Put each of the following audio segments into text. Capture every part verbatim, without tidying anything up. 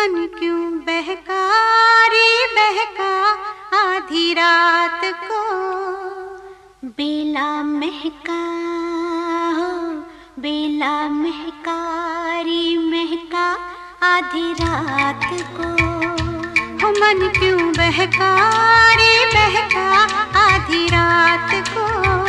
मन क्यों बहका रे बहका आधी रात को, बेला महका हो बेला महका रे महका आधी रात को, हो मन क्यों बहका रे बहका आधी रात को,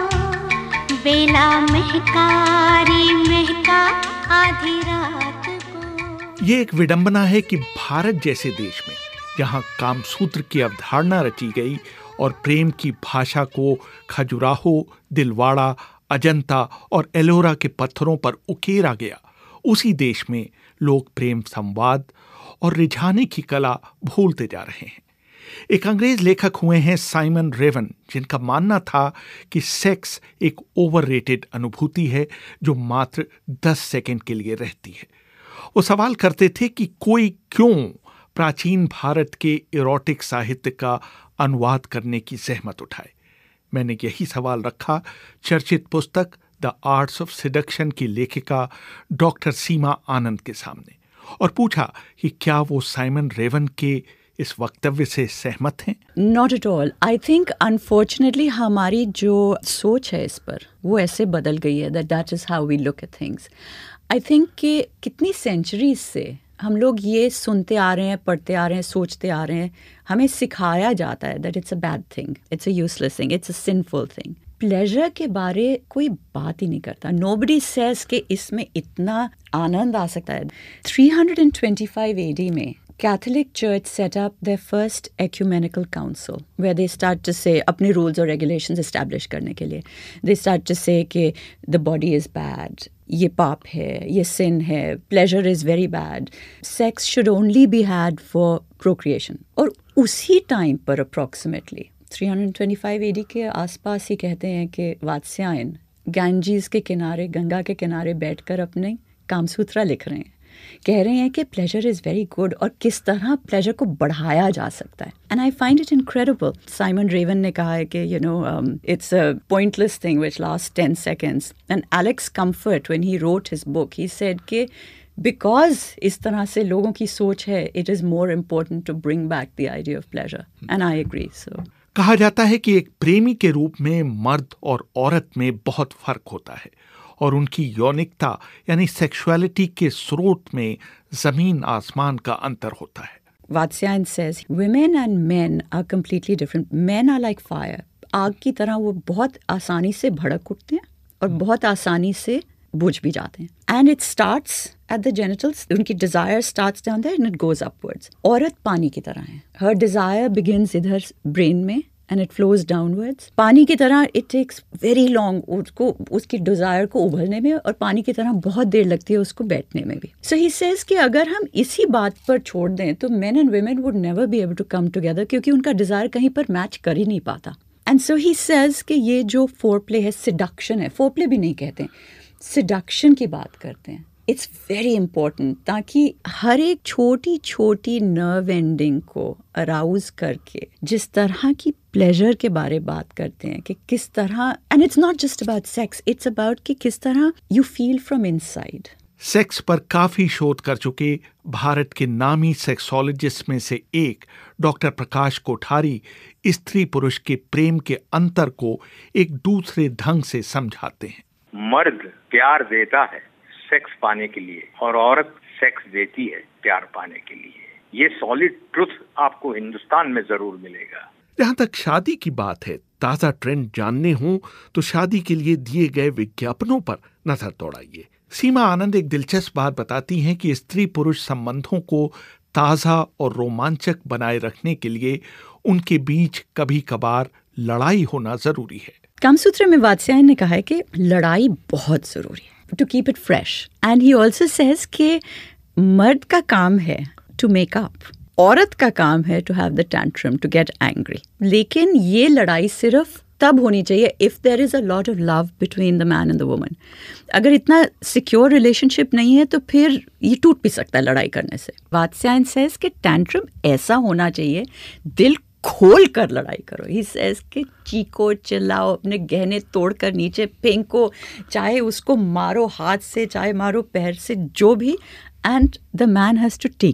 बेला महका रे महका आधी रात को। ये एक विडंबना है कि भारत जैसे देश में जहां कामसूत्र की अवधारणा रची गई और प्रेम की भाषा को खजुराहो, दिलवाड़ा, अजंता और एलोरा के पत्थरों पर उकेरा गया, उसी देश में लोग प्रेम संवाद और रिझाने की कला भूलते जा रहे हैं। एक अंग्रेज लेखक हुए हैं साइमन रेवन, जिनका मानना था कि सेक्स एक ओवररेटेड अनुभूति है जो मात्र दस सेकंड के लिए रहती है। वो सवाल करते थे कि कोई क्यों प्राचीन भारत के इरोटिक साहित्य का अनुवाद करने की जहमत उठाए। मैंने यही सवाल रखा चर्चित पुस्तक द आर्ट्स ऑफ सेडक्शन की लेखिका डॉक्टर सीमा आनंद के सामने और पूछा कि क्या वो साइमन रेवन के इस वक्तव्य से सहमत हैं? Not at all. I think unfortunately हमारी जो सोच है इस पर वो ऐसे बदल गई है that that is how we look at things. I think कि कितनी सेंचुरीज से हम लोग ये सुनते आ रहे हैं, पढ़ते आ रहे हैं, सोचते आ रहे हैं, हमें सिखाया जाता है that it's a bad thing, it's a useless thing, it's a sinful thing. Pleasure के बारे कोई बात ही नहीं करता. Nobody says कि इसमें इतना आनंद आ सकता है. three twenty-five A D में Catholic Church set up their first ecumenical council where they start to say अपने rules और regulations establish करने के लिए. They start to say कि the body is bad, ये पाप है, ये sin है, pleasure is very bad, sex should only be had for procreation. और उसी टाइम पर approximately three twenty-five A D के आसपास ही कहते हैं कि वात्स्यायन गैंजीज के किनारे, गंगा के किनारे बैठकर अपने कामसूत्रा लिख रहे हैं, कह रहे हैं कि प्लेजर इज़ वेरी गुड और किस तरह प्लेजर को बढ़ाया जा सकता है. And I find it incredible. Simon Raven ने कहा है कि you know it's a pointless thing which last ten seconds. And Alex Comfort when he wrote his book he said कि बिकॉज इस तरह से लोगों की सोच है, it is more important to bring back the idea of pleasure. And I agree. So कहा जाता है कि एक प्रेमी के रूप में मर्द और औरत में बहुत फर्क होता है और उनकी यौनिकता यानी सेक्सुअलिटी के स्रोत में जमीन आसमान का अंतर होता है. Vatsyayan says women and men are completely different. Men are like fire. आग की तरह वो बहुत आसानी से भड़क उठते हैं और बहुत आसानी से बुझ भी जाते हैं. And it starts at the genitals. उनकी desire starts down there and it goes upwards. औरत पानी की तरह है. Her desire begins इधर brain में and it flows downwards. पानी की तरह it takes very long उसको उसकी desire को उभरने में और पानी की तरह बहुत देर लगती है उसको बैठने में भी. So he says कि अगर हम इसी बात पर छोड़ दें तो men and women would never be able to come together क्योंकि उनका desire कहीं पर मैच कर ही नहीं पाता. And so he says कि ये जो foreplay है, seduction है, foreplay भी नहीं कहते हैं, seduction की बात करते हैं. It's very important ताकि हर एक छोटी छोटी नर्व एंडिंग को अराउज करके जिस तरह की प्लेजर के बारे बात करते हैं कि किस तरह, and it's not just about sex, it's about कि किस तरह you feel from inside. Sex पर काफी शोध कर चुके भारत के नामी सेक्सोलॉजिस्ट में से एक डॉक्टर प्रकाश कोठारी स्त्री पुरुष के प्रेम के अंतर को एक दूसरे ढंग से समझाते हैं. मर्द प्यार देता है सेक्स पाने के लिए और औरत सेक्स देती है प्यार पाने के लिए. ये सॉलिड ट्रुथ आपको हिंदुस्तान में जरूर मिलेगा. जहाँ तक शादी की बात है, ताजा ट्रेंड जानने हो तो शादी के लिए दिए गए विज्ञापनों पर नजर दौड़ाइए. सीमा आनंद एक दिलचस्प बात बताती हैं कि स्त्री पुरुष संबंधों को ताजा और रोमांचक बनाए रखने के लिए उनके बीच कभी कभार लड़ाई होना जरूरी है. कामसूत्र में वात्स्यायन ने कहा है कि लड़ाई बहुत जरूरी है to keep it fresh. And he also says कि मर्द का काम है to make up, औरत का काम है to have the tantrum, to get angry. लेकिन ये लड़ाई सिर्फ तब होनी चाहिए if there is a lot of love between the man and the woman. अगर इतना secure relationship नहीं है तो फिर ये टूट भी सकता है लड़ाई करने से. वात्स्यायन says कि tantrum ऐसा होना चाहिए, दिल खोल कर लड़ाई करो. ही सेज कि चीको, चिल्लाओ, अपने गहने तोड़कर नीचे फेंको, चाहे उसको मारो हाथ से, चाहे मारो पैर से, जो भी, and the man has to take it all.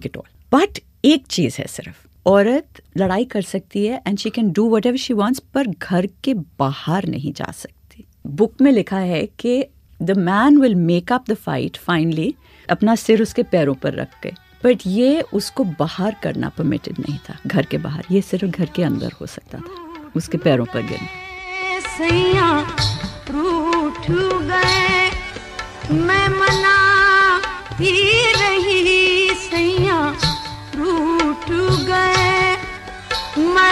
But एक चीज़ है सिर्फ, औरत लड़ाई कर सकती है and she can do whatever she wants, पर घर के बाहर नहीं जा सकती। बुक में लिखा है कि the man will make up the fight finally, अपना सिर उसके पैरों पर रख के, बट ये उसको बाहर करना परमिटेड नहीं था, घर के बाहर। ये सिर्फ घर के अंदर हो सकता था, उसके पैरों पर गिरना। सैया रूठ गए, मैं मनाती रही, सैया रूठ गए, मैं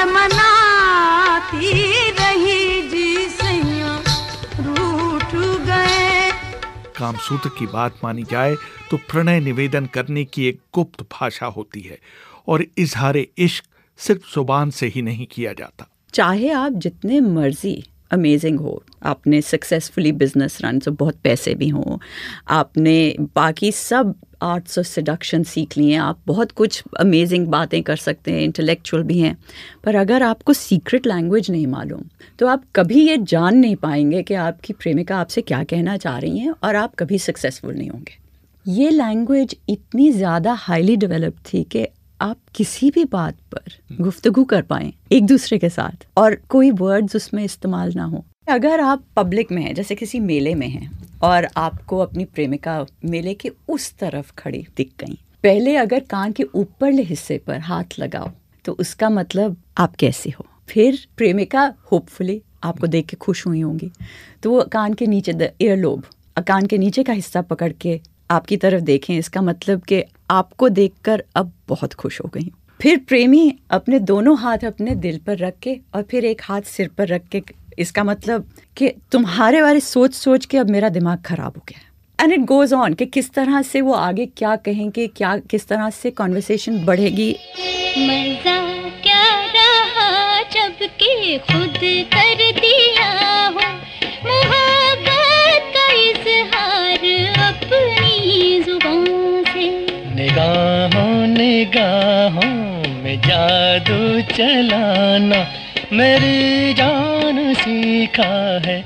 मनाती रही जी, सैया रूठ गए। कामसूत्र की बात मानी जाए तो प्रणय निवेदन करने की एक गुप्त भाषा होती है और इजहारे इश्क सिर्फ जुबान से ही नहीं किया जाता। चाहे आप जितने मर्जी अमेजिंग हो, आपने सक्सेसफुली बिजनेस रन, तो बहुत पैसे भी हों, आपने बाकी सब आर्ट्स ऑफ सेडक्शन सीख लिए हैं, आप बहुत कुछ अमेजिंग बातें कर सकते हैं, इंटेलेक्चुअल भी हैं, पर अगर आपको सीक्रेट लैंग्वेज नहीं मालूम तो आप कभी ये जान नहीं पाएंगे कि आपकी प्रेमिका आपसे क्या कहना चाह रही हैं, और आप कभी सक्सेसफुल नहीं होंगे। ये लैंग्वेज इतनी ज़्यादा हाईली डेवलप्ड थी कि आप किसी भी बात पर गुफ्तगू कर पाएं एक दूसरे के साथ और कोई वर्ड्स उसमें इस्तेमाल ना हो। अगर आप पब्लिक में हैं, जैसे किसी मेले में हैं, और आपको अपनी प्रेमिका मेले के उस तरफ खड़ी दिख गई, पहले अगर कान के ऊपरले हिस्से पर हाथ लगाओ तो उसका मतलब आप कैसे हो। फिर प्रेमिका होपफुली आपको देख के खुश हुई होंगी, तो वो कान के नीचे, द ईयरलोब, कान के नीचे का हिस्सा पकड़ के आपकी तरफ देखें, इसका मतलब कि आपको देखकर अब बहुत खुश हो गई। फिर प्रेमी अपने दोनों हाथ अपने दिल पर रख के और फिर एक हाथ सिर पर रख के, इसका मतलब कि तुम्हारे बारे सोच सोच के अब मेरा दिमाग खराब हो गया। एंड इट गोज ऑन कि किस तरह से वो आगे क्या कहेंगे, क्या किस तरह से कॉन्वर्सेशन बढ़ेगी। मजा क्या रहा जब के खुद कर दिया हो, मोहब्बत का इजहार अपनी जुबान से। निगाहों निगाहों में जादू चलाना मेरी जान सीखा है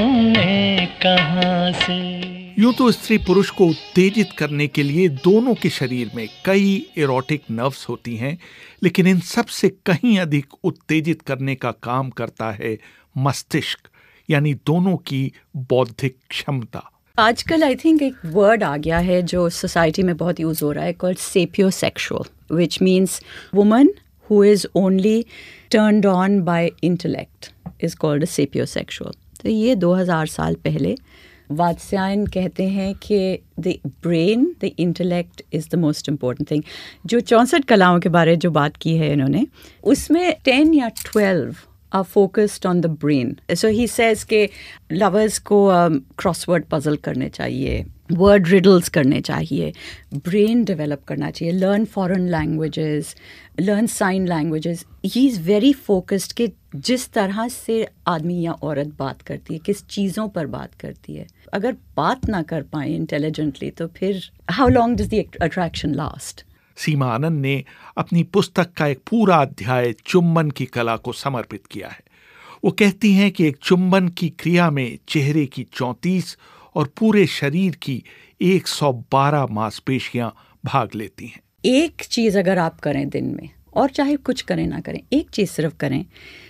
तुमने कहाँ से। यूं तो स्त्री पुरुष को उत्तेजित करने के लिए दोनों के शरीर में कई एरोटिक नर्व्स होती हैं, लेकिन इन सब से कहीं अधिक उत्तेजित करने का काम करता है मस्तिष्क, यानी दोनों की बौद्धिक क्षमता। आजकल आई थिंक एक वर्ड आ गया है जो सोसाइटी में बहुत यूज हो रहा है, called sapiosexual, which means woman who is only turned on by intellect is called a sapiosexual। तो ये दो हज़ार साल पहले वात्स्यायन कहते हैं कि the brain, the intellect is the most important thing। जो चौंसठ कलाओं के बारे जो बात की है इन्होंने, उसमें टेन या twelve are focused on the brain। So he says कि lovers को क्रॉसवर्ड um, पजल करने चाहिए, वर्ड रिडल्स करने चाहिए, ब्रेन डेवलप करना चाहिए, learn foreign languages, learn sign languages. He is very focused कि जिस तरह से आदमी या औरत बात करती है, किस चीज़ों पर बात करती है, अगर बात ना कर पाए इंटेलिजेंटली तो फिर how long does the attraction last. Seema Anand ने अपनी पुस्तक का एक पूरा अध्याय चुंबन की कला को समर्पित किया है। वो कहती हैं कि एक चुंबन की क्रिया में चेहरे की चौंतीस और पूरे शरीर की एक सौ बारह मांसपेशियां भाग लेती हैं। एक चीज़ अगर आप करें दिन में, और चाहे कुछ करें ना करें, एक चीज़ सिर्फ करें,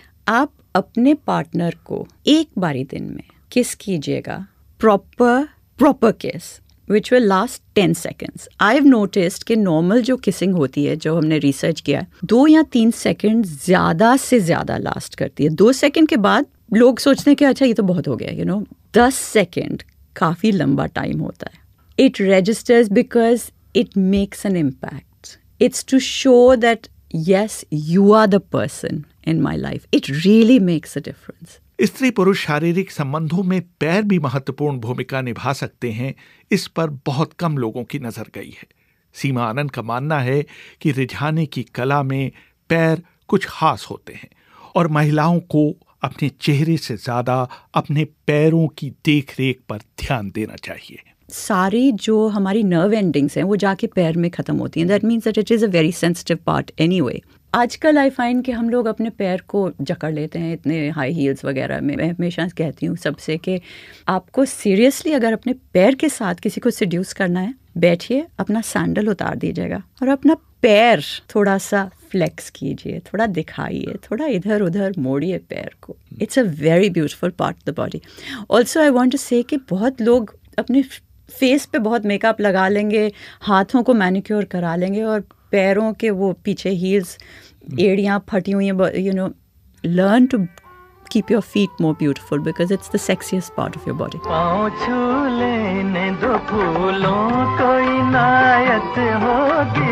आप अपने पार्टनर को एक बारी दिन में किस कीजिएगा, proper proper kiss, which will last ten seconds. I have noticed कि नॉर्मल जो किसिंग होती है, जो हमने रिसर्च किया, दो या तीन सेकेंड ज़्यादा से ज़्यादा लास्ट करती है। दो सेकेंड के बाद लोग सोचते हैं कि अच्छा ये तो बहुत हो गया, यू नो। दस सेकेंड काफ़ी लंबा टाइम होता है। It registers because it makes an impact. It's to show that yes, you are the person in my life. It really makes a difference. स्त्री पुरुष शारीरिक संबंधों में पैर भी महत्वपूर्ण भूमिका निभा सकते हैं, इस पर बहुत कम लोगों की नजर गई है। सीमा आनंद का मानना है कि रिझाने की कला में पैर कुछ खास होते हैं और महिलाओं को अपने चेहरे से ज्यादा अपने पैरों की देखरेख पर ध्यान देना चाहिए। सारी जो हमारी नर्व एंडिंग्स हैं वो जाके पैर में ख़त्म होती हैं। That means that it is a very sensitive part anyway. आजकल आई फाइंड कि हम लोग अपने पैर को जकड़ लेते हैं इतने हाई हील्स वगैरह में। मैं हमेशा कहती हूँ सबसे कि आपको सीरियसली अगर अपने पैर के साथ किसी को सेड्यूस करना है, बैठिए, अपना सैंडल उतार दीजिएगा और अपना पैर थोड़ा सा फ्लेक्स कीजिए, थोड़ा दिखाइए, थोड़ा इधर उधर मोड़िए पैर को. It's a very beautiful part of the body. Also I want to say कि बहुत लोग अपने फेस पे बहुत मेकअप लगा लेंगे, हाथों को मैनिक्योर करा लेंगे और पैरों के वो पीछे हील्स, एड़ियाँ फटी हुई हैं. You know, learn to keep your feet more beautiful because it's the sexiest part of your body. पाँव छू लेने दो फूलों को इनायत होगी,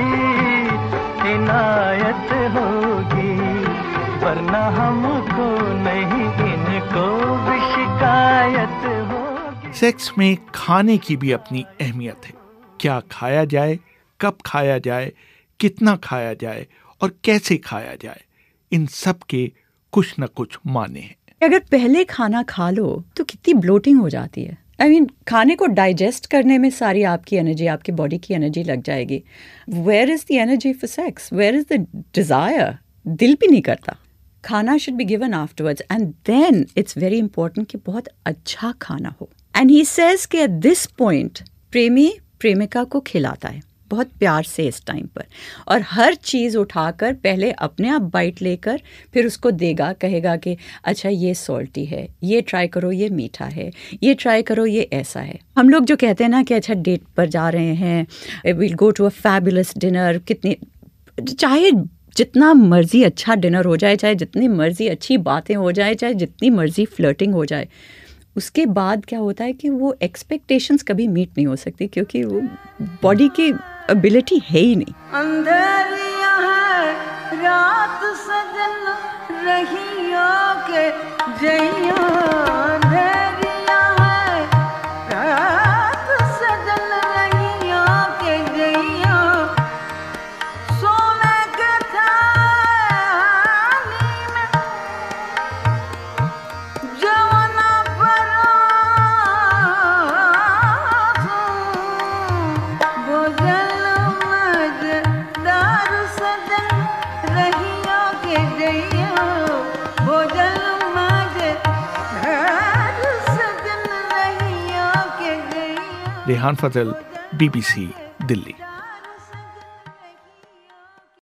इनायत होगी, वरना हमको नहीं इनको भी शिकायत होगी. सेक्स में खाने की भी अपनी अहमियत है. क्या खाया जाए, कब खाया जाए, कितना खाया जाए और कैसे खाया जाए, इन सब के कुछ न कुछ माने हैं. अगर पहले खाना खा लो तो कितनी ब्लोटिंग हो जाती है. आई I मीन mean, खाने को डाइजेस्ट करने में सारी आपकी एनर्जी, आपकी बॉडी की एनर्जी लग जाएगी. Where is the energy for sex? Where is the desire? दिल भी नहीं करता. खाना should be given afterwards and then it's very important कि बहुत अच्छा खाना हो. एंड ही सेज कि एट दिस पॉइंट प्रेमी प्रेमिका को खिलाता है बहुत प्यार से इस टाइम पर, और हर चीज़ उठाकर पहले अपने आप बाइट लेकर फिर उसको देगा, कहेगा कि अच्छा ये सॉल्टी है, ये ट्राई करो, ये मीठा है, ये ट्राई करो, ये ऐसा है. हम लोग जो कहते हैं ना कि अच्छा डेट पर जा रहे हैं, will go to a fabulous dinner, कितनी चाहे जितना मर्जी अच्छा डिनर हो जाए, चाहे जितनी मर्जी अच्छी बातें हो जाए, चाहे जितनी मर्जी फ्लर्टिंग हो जाए, उसके बाद क्या होता है कि वो एक्सपेक्टेशंस कभी मीट नहीं हो सकती क्योंकि वो बॉडी की एबिलिटी है ही नहीं. अंधेरिया है रात सजन रहियो के जइयो, अंधेरिया है रात सजन रहियो के जइयो, सोने के थाली में जवना परोसो भोजन रेहान फजल, बीबीसी दिल्ली.